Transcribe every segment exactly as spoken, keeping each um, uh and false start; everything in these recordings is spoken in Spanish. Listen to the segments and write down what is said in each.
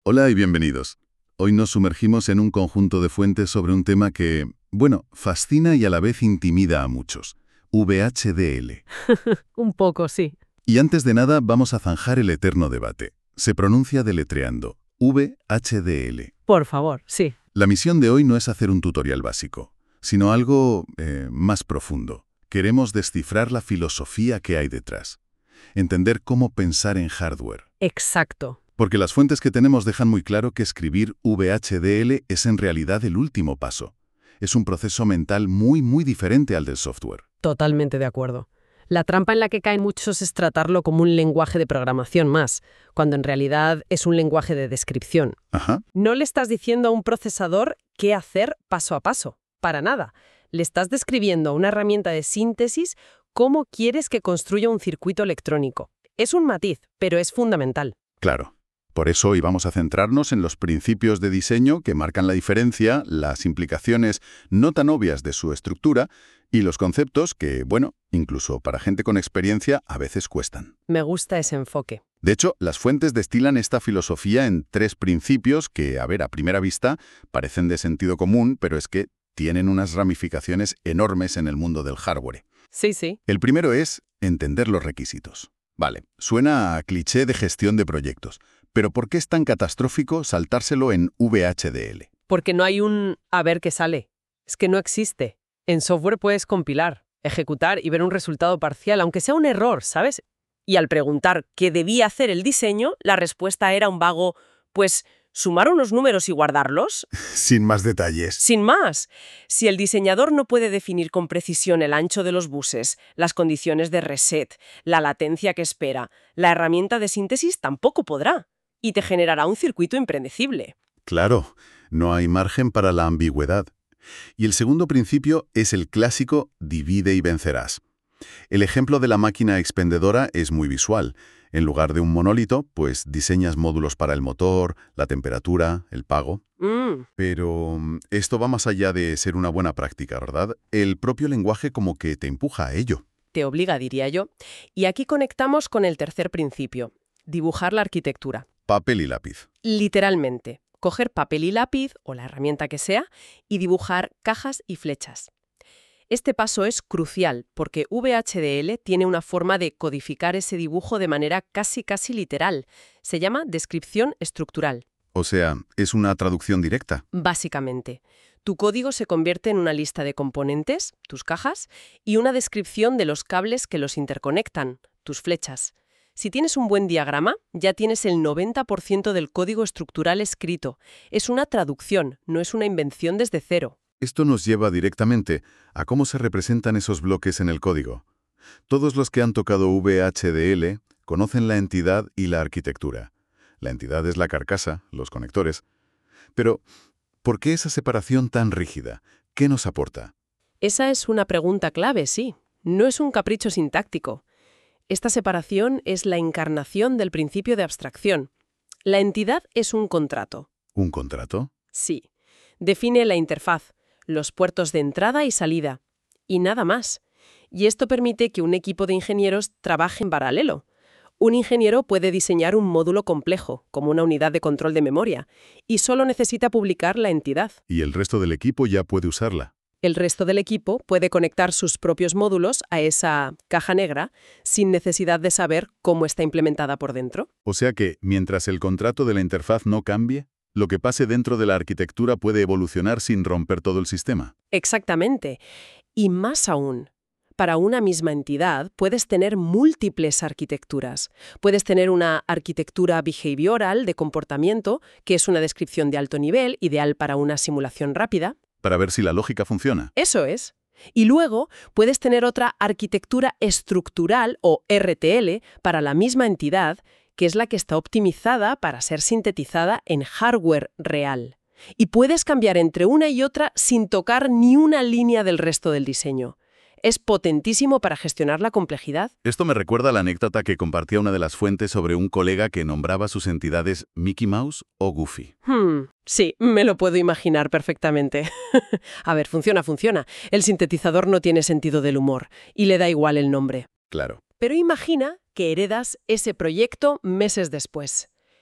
Hola y bienvenidos. Hoy nos sumergimos en un conjunto de fuentes sobre un tema que, bueno, fascina y a la vez intimida a muchos. V H D L. Un poco, sí. Y antes de nada vamos a zanjar el eterno debate. Se pronuncia deletreando V H D L. Por favor, sí. La misión de hoy no es hacer un tutorial básico, sino algo eh, más profundo. Queremos descifrar la filosofía que hay detrás. Entender cómo pensar en hardware. Exacto. Porque las fuentes que tenemos dejan muy claro que escribir V H D L es en realidad el último paso. Es un proceso mental muy, muy diferente al del software. Totalmente de acuerdo. La trampa en la que caen muchos es tratarlo como un lenguaje de programación más, cuando en realidad es un lenguaje de descripción. Ajá. No le estás diciendo a un procesador qué hacer paso a paso, para nada. Le estás describiendo a una herramienta de síntesis cómo quieres que construya un circuito electrónico. Es un matiz, pero es fundamental. Claro. Por eso hoy vamos a centrarnos en los principios de diseño que marcan la diferencia, las implicaciones no tan obvias de su estructura y los conceptos que, bueno, incluso para gente con experiencia a veces cuestan. Me gusta ese enfoque. De hecho, las fuentes destilan esta filosofía en tres principios que, a ver, a primera vista, parecen de sentido común, pero es que tienen unas ramificaciones enormes en el mundo del hardware. Sí, sí. El primero es entender los requisitos. Vale, suena a cliché de gestión de proyectos, pero ¿por qué es tan catastrófico saltárselo en V H D L? Porque no hay un a ver qué sale. Es que no existe. En software puedes compilar, ejecutar y ver un resultado parcial, aunque sea un error, ¿sabes? Y al preguntar qué debía hacer el diseño, la respuesta era un vago, pues, sumar unos números y guardarlos. Sin más detalles. Sin más, si el diseñador no puede definir con precisión el ancho de los buses, las condiciones de reset, la latencia que espera, la herramienta de síntesis tampoco podrá. Y te generará un circuito impredecible. Claro, no hay margen para la ambigüedad. Y el segundo principio es el clásico divide y vencerás. El ejemplo de la máquina expendedora es muy visual. En lugar de un monolito, pues diseñas módulos para el motor, la temperatura, el pago. Mm. Pero esto va más allá de ser una buena práctica, ¿verdad? El propio lenguaje como que te empuja a ello. Te obliga, diría yo. Y aquí conectamos con el tercer principio, dibujar la arquitectura. Papel y lápiz. Literalmente, coger papel y lápiz, o la herramienta que sea, y dibujar cajas y flechas. Este paso es crucial porque V H D L tiene una forma de codificar ese dibujo de manera casi casi literal. Se llama descripción estructural. O sea, es una traducción directa. Básicamente, tu código se convierte en una lista de componentes, tus cajas, y una descripción de los cables que los interconectan, tus flechas. Si tienes un buen diagrama, ya tienes el noventa por ciento del código estructural escrito. Es una traducción, no es una invención desde cero. Esto nos lleva directamente a cómo se representan esos bloques en el código. Todos los que han tocado V H D L conocen la entidad y la arquitectura. La entidad es la carcasa, los conectores. Pero, ¿por qué esa separación tan rígida? ¿Qué nos aporta? Esa es una pregunta clave, sí. No es un capricho sintáctico. Esta separación es la encarnación del principio de abstracción. La entidad es un contrato. ¿Un contrato? Sí. Define la interfaz, los puertos de entrada y salida, y nada más. Y esto permite que un equipo de ingenieros trabaje en paralelo. Un ingeniero puede diseñar un módulo complejo, como una unidad de control de memoria, y solo necesita publicar la entidad. Y el resto del equipo ya puede usarla. El resto del equipo puede conectar sus propios módulos a esa caja negra sin necesidad de saber cómo está implementada por dentro. O sea que, mientras el contrato de la interfaz no cambie, lo que pase dentro de la arquitectura puede evolucionar sin romper todo el sistema. Exactamente. Y más aún, para una misma entidad puedes tener múltiples arquitecturas. Puedes tener una arquitectura behavioral de comportamiento, que es una descripción de alto nivel, ideal para una simulación rápida. Para ver si la lógica funciona. Eso es. Y luego puedes tener otra arquitectura estructural o R T L para la misma entidad, que es la que está optimizada para ser sintetizada en hardware real. Y puedes cambiar entre una y otra sin tocar ni una línea del resto del diseño. Es potentísimo para gestionar la complejidad. Esto me recuerda a la anécdota que compartía una de las fuentes sobre un colega que nombraba sus entidades Mickey Mouse o Goofy. Hmm, sí, me lo puedo imaginar perfectamente. A ver, funciona, funciona. El sintetizador no tiene sentido del humor y le da igual el nombre. Claro. Pero imagina que heredas ese proyecto meses después.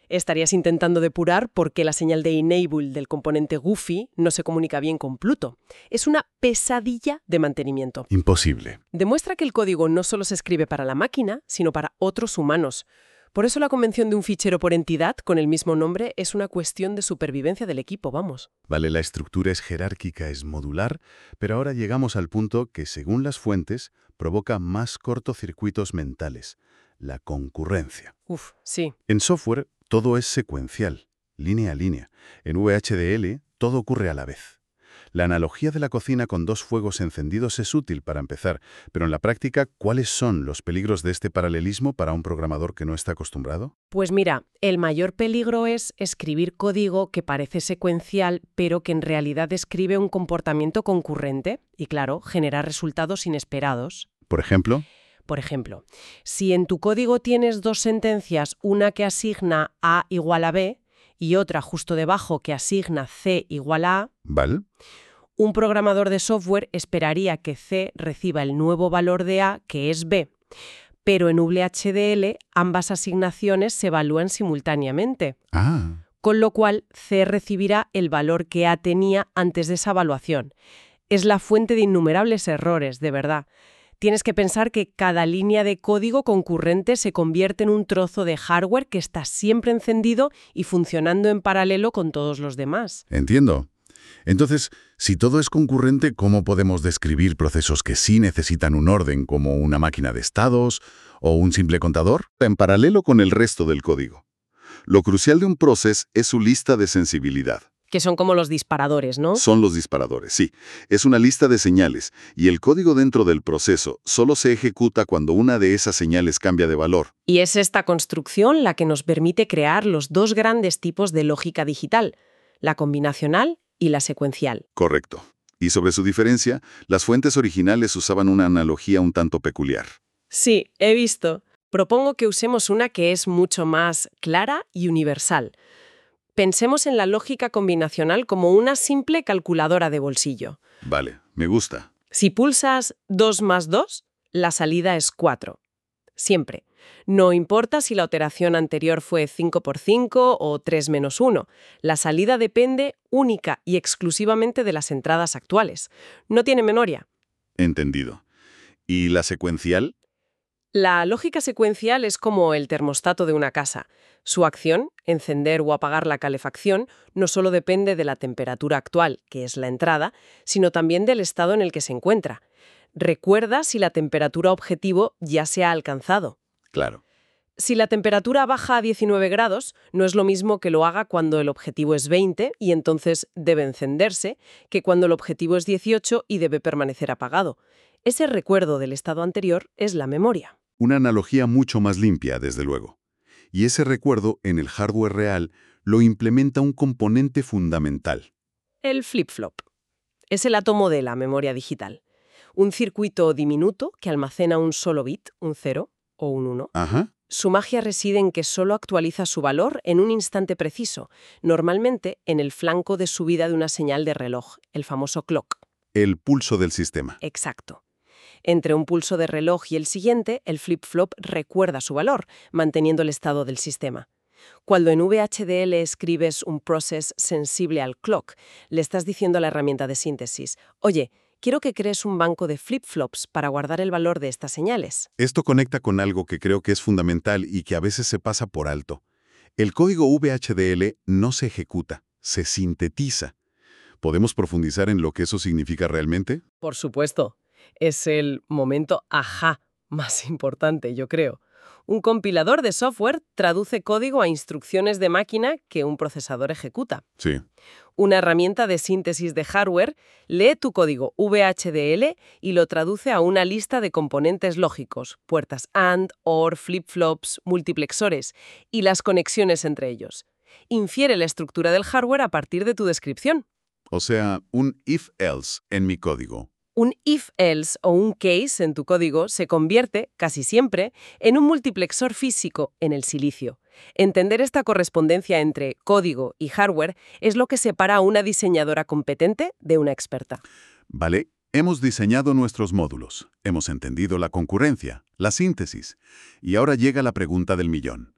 Estarías intentando depurar por qué la señal de enable del componente Goofy no se comunica bien con Pluto. Es una pesadilla de mantenimiento. Imposible. Demuestra que el código no solo se escribe para la máquina, sino para otros humanos. Por eso la convención de un fichero por entidad con el mismo nombre es una cuestión de supervivencia del equipo, vamos. Vale, la estructura es jerárquica, es modular, pero ahora llegamos al punto que, según las fuentes, provoca más cortocircuitos mentales, la concurrencia. Uf, sí. En software, todo es secuencial, línea a línea. En V H D L, todo ocurre a la vez. La analogía de la cocina con dos fuegos encendidos es útil para empezar, pero en la práctica, ¿cuáles son los peligros de este paralelismo para un programador que no está acostumbrado? Pues mira, el mayor peligro es escribir código que parece secuencial, pero que en realidad describe un comportamiento concurrente y, claro, genera resultados inesperados. Por ejemplo, Por ejemplo, si en tu código tienes dos sentencias, una que asigna A igual a B y otra justo debajo que asigna C igual a A, ¿vale? un programador de software esperaría que C reciba el nuevo valor de A, que es B. Pero en V H D L ambas asignaciones se evalúan simultáneamente, Ah, con lo cual C recibirá el valor que A tenía antes de esa evaluación. Es la fuente de innumerables errores, de verdad. Tienes que pensar que cada línea de código concurrente se convierte en un trozo de hardware que está siempre encendido y funcionando en paralelo con todos los demás. entiendo. Entonces, si todo es concurrente, ¿cómo podemos describir procesos que sí necesitan un orden, como una máquina de estados o un simple contador, en paralelo con el resto del código? Lo crucial de un proceso es su lista de sensibilidad. Que son como los disparadores, ¿no? Son los disparadores, sí. Es una lista de señales, y el código dentro del proceso solo se ejecuta cuando una de esas señales cambia de valor. Y es esta construcción la que nos permite crear los dos grandes tipos de lógica digital, la combinacional y la secuencial. Correcto. Y sobre su diferencia, las fuentes originales usaban una analogía un tanto peculiar. Sí, he visto. Propongo que usemos una que es mucho más clara y universal. Pensemos en la lógica combinacional como una simple calculadora de bolsillo. Vale, me gusta. Si pulsas dos más dos, la salida es cuatro. Siempre. No importa si la iteración anterior fue cinco por cinco o tres menos uno. La salida depende única y exclusivamente de las entradas actuales. No tiene memoria. Entendido. ¿Y la secuencial? La lógica secuencial es como el termostato de una casa. Su acción, encender o apagar la calefacción, no solo depende de la temperatura actual, que es la entrada, sino también del estado en el que se encuentra. Recuerda si la temperatura objetivo ya se ha alcanzado. Claro. Si la temperatura baja a diecinueve grados, no es lo mismo que lo haga cuando el objetivo es veinte y entonces debe encenderse, que cuando el objetivo es dieciocho y debe permanecer apagado. Ese recuerdo del estado anterior es la memoria. Una analogía mucho más limpia, desde luego. Y ese recuerdo, en el hardware real, lo implementa un componente fundamental. El flip-flop. Es el átomo de la memoria digital. Un circuito diminuto que almacena un solo bit, un cero o un uno. Ajá. Su magia reside en que solo actualiza su valor en un instante preciso, normalmente en el flanco de subida de una señal de reloj, el famoso clock. El pulso del sistema. Exacto. Entre un pulso de reloj y el siguiente, el flip-flop recuerda su valor, manteniendo el estado del sistema. Cuando en V H D L escribes un process sensible al clock, le estás diciendo a la herramienta de síntesis, oye, quiero que crees un banco de flip-flops para guardar el valor de estas señales. Esto conecta con algo que creo que es fundamental y que a veces se pasa por alto. El código V H D L no se ejecuta, se sintetiza. ¿Podemos profundizar en lo que eso significa realmente? Por supuesto. Es el momento ajá más importante, yo creo. Un compilador de software traduce código a instrucciones de máquina que un procesador ejecuta. Sí. Una herramienta de síntesis de hardware lee tu código V H D L y lo traduce a una lista de componentes lógicos, puertas AND, OR, flip-flops, multiplexores y las conexiones entre ellos. Infiere la estructura del hardware a partir de tu descripción. O sea, un if-else en mi código. Un if-else o un case en tu código se convierte, casi siempre, en un multiplexor físico en el silicio. Entender esta correspondencia entre código y hardware es lo que separa a una diseñadora competente de una experta. Vale, hemos diseñado nuestros módulos, hemos entendido la concurrencia, la síntesis, y ahora llega la pregunta del millón.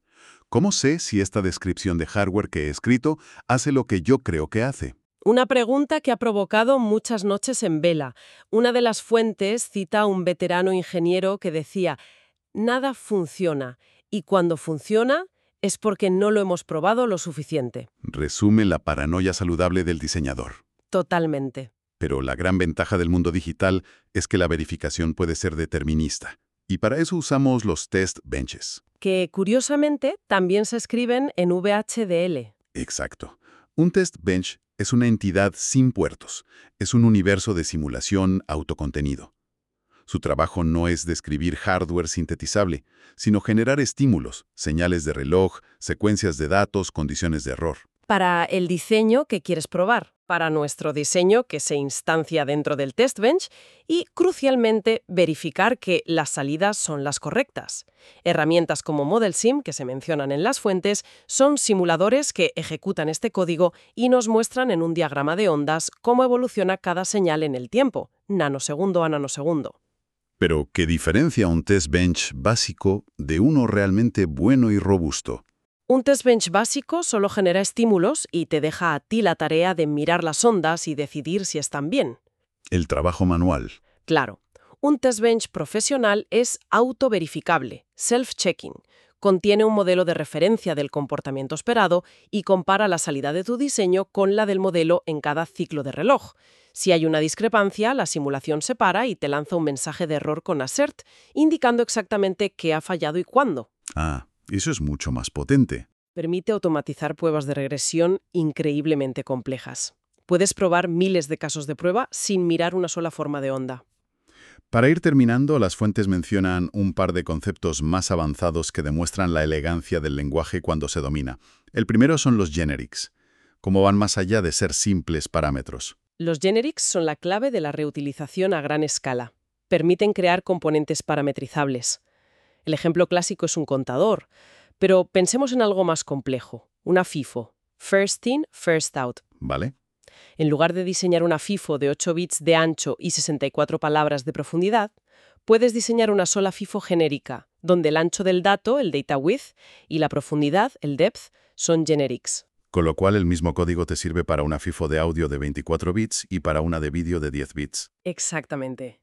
¿Cómo sé si esta descripción de hardware que he escrito hace lo que yo creo que hace? Una pregunta que ha provocado muchas noches en vela. Una de las fuentes cita a un veterano ingeniero que decía: nada funciona, y cuando funciona es porque no lo hemos probado lo suficiente. Resume la paranoia saludable del diseñador. Totalmente. Pero la gran ventaja del mundo digital es que la verificación puede ser determinista. Y para eso usamos los test benches. Que curiosamente también se escriben en V H D L. Exacto. Un test bench es una entidad sin puertos. Es un universo de simulación autocontenido. Su trabajo no es describir hardware sintetizable, sino generar estímulos, señales de reloj, secuencias de datos, condiciones de error. Para el diseño que quieres probar, para nuestro diseño que se instancia dentro del test bench y, crucialmente, verificar que las salidas son las correctas. Herramientas como ModelSim, que se mencionan en las fuentes, son simuladores que ejecutan este código y nos muestran en un diagrama de ondas cómo evoluciona cada señal en el tiempo, nanosegundo a nanosegundo. Pero, ¿qué diferencia un test bench básico de uno realmente bueno y robusto? Un test bench básico solo genera estímulos y te deja a ti la tarea de mirar las ondas y decidir si están bien. El trabajo manual. Claro, un test bench profesional es autoverificable, self-checking. Contiene un modelo de referencia del comportamiento esperado y compara la salida de tu diseño con la del modelo en cada ciclo de reloj. Si hay una discrepancia, la simulación se para y te lanza un mensaje de error con assert, indicando exactamente qué ha fallado y cuándo. Ah, eso es mucho más potente. Permite automatizar pruebas de regresión increíblemente complejas. Puedes probar miles de casos de prueba sin mirar una sola forma de onda. Para ir terminando, las fuentes mencionan un par de conceptos más avanzados que demuestran la elegancia del lenguaje cuando se domina. El primero son los generics, cómo van más allá de ser simples parámetros. Los generics son la clave de la reutilización a gran escala. Permiten crear componentes parametrizables. El ejemplo clásico es un contador, pero pensemos en algo más complejo, una FIFO, First In, First Out. ¿Vale? En lugar de diseñar una FIFO de ocho bits de ancho y sesenta y cuatro palabras de profundidad, puedes diseñar una sola FIFO genérica, donde el ancho del dato, el data width, y la profundidad, el depth, son generics. Con lo cual el mismo código te sirve para una FIFO de audio de veinticuatro bits y para una de vídeo de diez bits. Exactamente.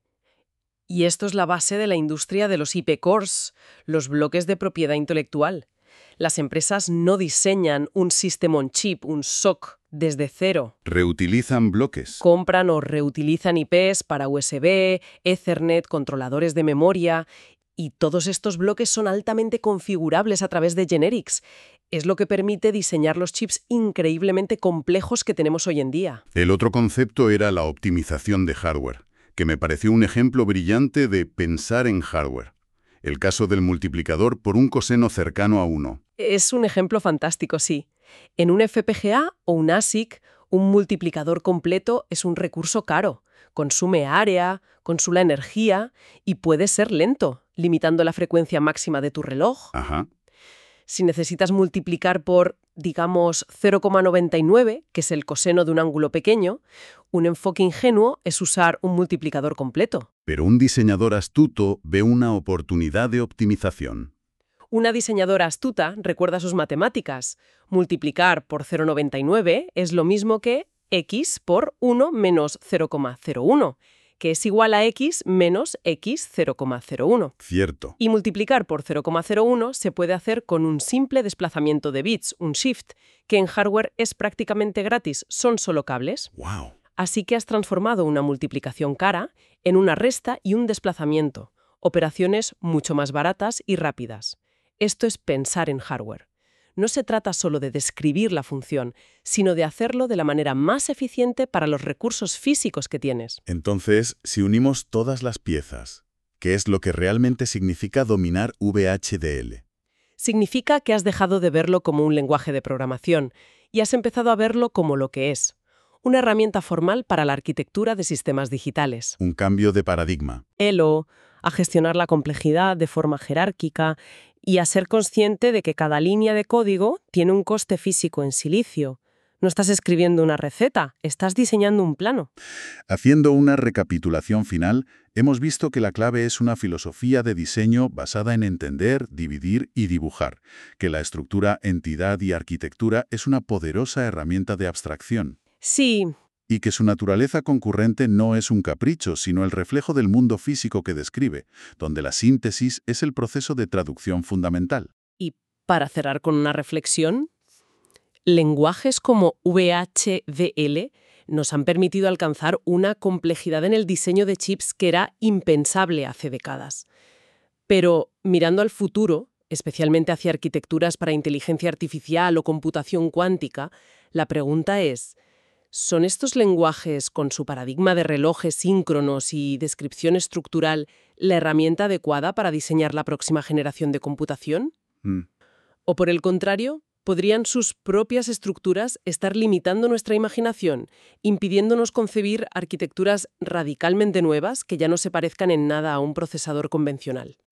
Y esto es la base de la industria de los I P cores, los bloques de propiedad intelectual. Las empresas no diseñan un System on Chip, un S O C, desde cero. Reutilizan bloques. Compran o reutilizan I Ps para U S B, Ethernet, controladores de memoria, y todos estos bloques son altamente configurables a través de generics. Es lo que permite diseñar los chips increíblemente complejos que tenemos hoy en día. El otro concepto era la optimización de hardware, que me pareció un ejemplo brillante de pensar en hardware. El caso del multiplicador por un coseno cercano a uno. Es un ejemplo fantástico, sí. En un F P G A o un A S I C, un multiplicador completo es un recurso caro. Consume área, consume energía y puede ser lento, limitando la frecuencia máxima de tu reloj. Ajá. Si necesitas multiplicar por, digamos, cero coma noventa y nueve, que es el coseno de un ángulo pequeño, un enfoque ingenuo es usar un multiplicador completo. Pero un diseñador astuto ve una oportunidad de optimización. Una diseñadora astuta recuerda sus matemáticas. Multiplicar por cero coma noventa y nueve es lo mismo que x por uno menos cero coma cero uno, que es igual a x menos x cero coma cero uno. Cierto. Y multiplicar por cero coma cero uno se puede hacer con un simple desplazamiento de bits, un shift, que en hardware es prácticamente gratis, son solo cables. ¡Wow! Así que has transformado una multiplicación cara en una resta y un desplazamiento, operaciones mucho más baratas y rápidas. Esto es pensar en hardware. No se trata solo de describir la función, sino de hacerlo de la manera más eficiente para los recursos físicos que tienes. Entonces, si unimos todas las piezas, ¿qué es lo que realmente significa dominar V H D L? Significa que has dejado de verlo como un lenguaje de programación y has empezado a verlo como lo que es: una herramienta formal para la arquitectura de sistemas digitales. Un cambio de paradigma. Elo, a gestionar la complejidad de forma jerárquica y a ser consciente de que cada línea de código tiene un coste físico en silicio. No estás escribiendo una receta, estás diseñando un plano. Haciendo una recapitulación final, Hemos visto que la clave es una filosofía de diseño basada en entender, dividir y dibujar, que la estructura entidad y arquitectura es una poderosa herramienta de abstracción, Sí, y que su naturaleza concurrente no es un capricho, sino el reflejo del mundo físico que describe, donde la síntesis es el proceso de traducción fundamental. y para cerrar con una reflexión, lenguajes como V H D L nos han permitido alcanzar una complejidad en el diseño de chips que era impensable hace décadas. Pero mirando al futuro, especialmente hacia arquitecturas para inteligencia artificial o computación cuántica, la pregunta es, ¿son estos lenguajes, con su paradigma de relojes síncronos y descripción estructural, la herramienta adecuada para diseñar la próxima generación de computación? Mm. ¿O por el contrario, podrían sus propias estructuras estar limitando nuestra imaginación, impidiéndonos concebir arquitecturas radicalmente nuevas que ya no se parezcan en nada a un procesador convencional?